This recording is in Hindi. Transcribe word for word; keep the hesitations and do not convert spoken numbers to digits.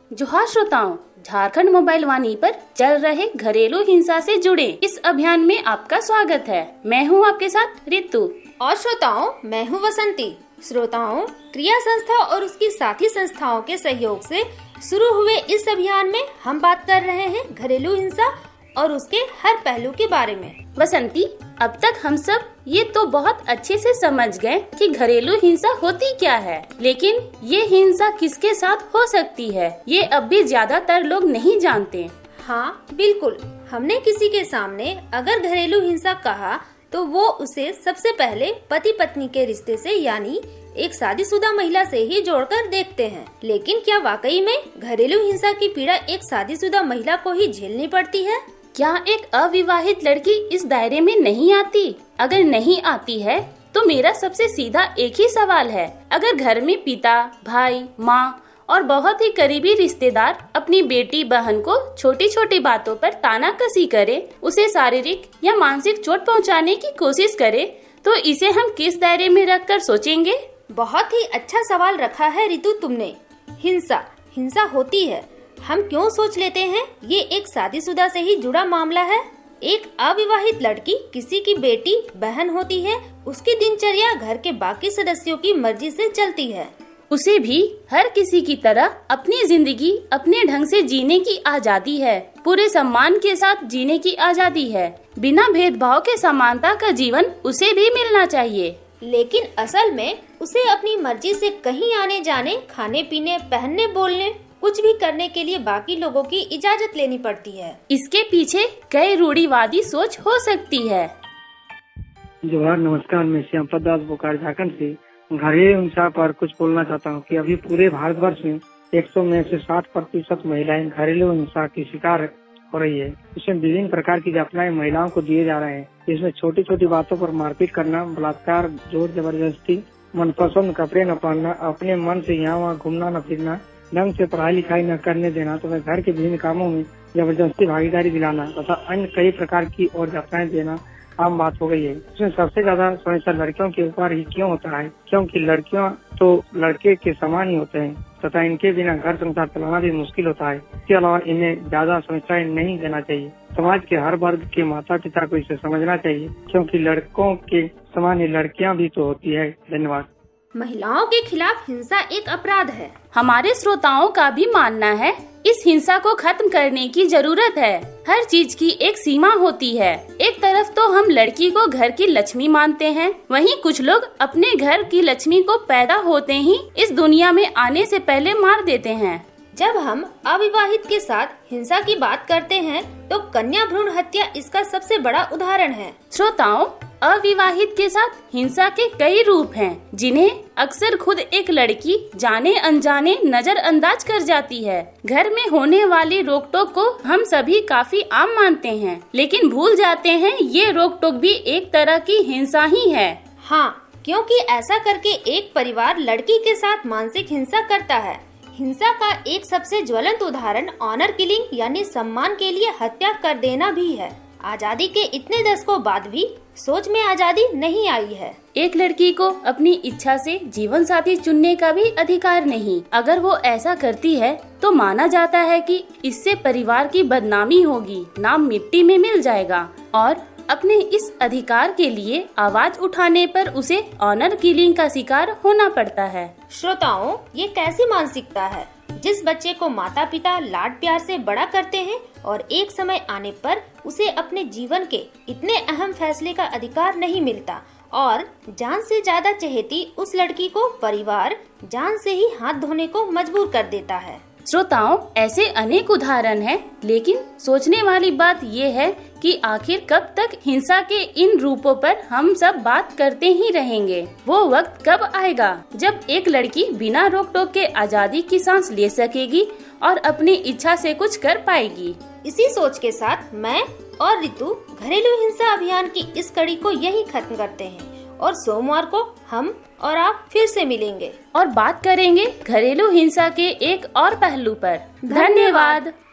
जोहार श्रोताओं, झारखंड मोबाइल वाणी पर चल रहे घरेलू हिंसा से जुड़े इस अभियान में आपका स्वागत है। मैं हूं आपके साथ रितु और श्रोताओं मैं हूं वसंती। श्रोताओं, क्रिया संस्था और उसकी साथी संस्थाओं के सहयोग से शुरू हुए इस अभियान में हम बात कर रहे हैं घरेलू हिंसा और उसके हर पहलू के बारे में। वसंती, अब तक हम सब ये तो बहुत अच्छे से समझ गए कि घरेलू हिंसा होती क्या है, लेकिन ये हिंसा किसके साथ हो सकती है ये अब भी ज्यादातर लोग नहीं जानते। हाँ बिल्कुल, हमने किसी के सामने अगर घरेलू हिंसा कहा तो वो उसे सबसे पहले पति पत्नी के रिश्ते से यानी एक शादीशुदा महिला से ही जोड़कर देखते हैं। लेकिन क्या वाकई में घरेलू हिंसा की पीड़ा एक शादीशुदा महिला को ही झेलनी पड़ती है? क्या एक अविवाहित लड़की इस दायरे में नहीं आती? अगर नहीं आती है तो मेरा सबसे सीधा एक ही सवाल है, अगर घर में पिता, भाई, माँ और बहुत ही करीबी रिश्तेदार अपनी बेटी बहन को छोटी छोटी बातों पर ताना कसी करे, उसे शारीरिक या मानसिक चोट पहुँचाने की कोशिश करे, तो इसे हम किस दायरे में रखकर सोचेंगे? बहुत ही अच्छा सवाल रखा है रितु तुमने। हिंसा हिंसा होती है, हम क्यों सोच लेते हैं ये एक शादीशुदा से ही जुड़ा मामला है? एक अविवाहित लड़की किसी की बेटी बहन होती है, उसकी दिनचर्या घर के बाकी सदस्यों की मर्जी से चलती है। उसे भी हर किसी की तरह अपनी जिंदगी अपने ढंग से जीने की आजादी है, पूरे सम्मान के साथ जीने की आजादी है। बिना भेदभाव के समानता का जीवन उसे भी मिलना चाहिए। लेकिन असल में उसे अपनी मर्जी से कहीं आने जाने, खाने पीने, पहनने, बोलने, कुछ भी करने के लिए बाकी लोगों की इजाजत लेनी पड़ती है। इसके पीछे कई रूढ़िवादी सोच हो सकती है। जोहार, नमस्कार। मैं श्याम प्रसाद बोकारो झारखंड से घरेलू हिंसा पर कुछ बोलना चाहता हूँ कि अभी पूरे भारतवर्ष में एक सौ में से साठ प्रतिशत महिलाएं घरेलू हिंसा की शिकार हो रही है। इसमें विभिन्न प्रकार की यातनाएं महिलाओं को दिए जा रहे हैं। इसमें छोटी छोटी बातों पर मारपीट करना, बलात्कार, जोर जबरदस्ती, मनपसंद कपड़े न पहनना, अपने मन से यहाँ वहाँ घूमना न फिरना, ढंग से पढ़ाई लिखाई न करने देना, तो वह घर के विभिन्न कामों में जबरदस्ती भागीदारी दिलाना तथा अन्य कई प्रकार की और यातनाएं देना आम बात हो गई है। इसमें सबसे ज्यादा समस्या लड़कियों के ऊपर ही क्यों होता है? क्योंकि लड़कियां तो लड़के के समान ही होते हैं तथा इनके बिना घर संसार चलाना भी मुश्किल होता है। इसके अलावा इन्हें ज्यादा समस्याएं नहीं देना चाहिए। समाज के हर वर्ग के माता पिता को इसे समझना चाहिए, क्योंकि लड़कों के समान ही लड़कियां भी तो होती है। धन्यवाद। महिलाओं के खिलाफ हिंसा एक अपराध है। हमारे श्रोताओं का भी मानना है इस हिंसा को खत्म करने की जरूरत है। हर चीज की एक सीमा होती है। एक तरफ तो हम लड़की को घर की लक्ष्मी मानते हैं, वहीं कुछ लोग अपने घर की लक्ष्मी को पैदा होते ही इस दुनिया में आने से पहले मार देते हैं। जब हम अविवाहित के साथ हिंसा की बात करते हैं तो कन्या भ्रूण हत्या इसका सबसे बड़ा उदाहरण है। श्रोताओं, अविवाहित के साथ हिंसा के कई रूप हैं, जिन्हें अक्सर खुद एक लड़की जाने अनजाने नजरअंदाज कर जाती है। घर में होने वाली रोक टोक को हम सभी काफी आम मानते हैं, लेकिन भूल जाते हैं ये रोक टोक भी एक तरह की हिंसा ही है। हाँ, क्योंकि ऐसा करके एक परिवार लड़की के साथ मानसिक हिंसा करता है। हिंसा का एक सबसे ज्वलंत उदाहरण ऑनर किलिंग यानी सम्मान के लिए हत्या कर देना भी है। आजादी के इतने दशकों बाद भी सोच में आजादी नहीं आई है। एक लड़की को अपनी इच्छा से जीवन साथी चुनने का भी अधिकार नहीं। अगर वो ऐसा करती है तो माना जाता है कि इससे परिवार की बदनामी होगी, नाम मिट्टी में मिल जाएगा और अपने इस अधिकार के लिए आवाज उठाने पर उसे ऑनर किलिंग का शिकार होना पड़ता है। श्रोताओं, ये कैसी मानसिकता है? जिस बच्चे को माता पिता लाड प्यार से बड़ा करते हैं और एक समय आने पर उसे अपने जीवन के इतने अहम फैसले का अधिकार नहीं मिलता और जान से ज्यादा चहेती उस लड़की को परिवार जान से ही हाथ धोने को मजबूर कर देता है। श्रोताओं, ऐसे अनेक उदाहरण हैं, लेकिन सोचने वाली बात ये है कि आखिर कब तक हिंसा के इन रूपों पर हम सब बात करते ही रहेंगे? वो वक्त कब आएगा जब एक लड़की बिना रोक टोक के आजादी की सांस ले सकेगी और अपनी इच्छा से कुछ कर पाएगी? इसी सोच के साथ मैं और रितु घरेलू हिंसा अभियान की इस कड़ी को यही खत्म करते हैं और सोमवार को हम और आप फिर से मिलेंगे और बात करेंगे घरेलू हिंसा के एक और पहलू पर। धन्यवाद।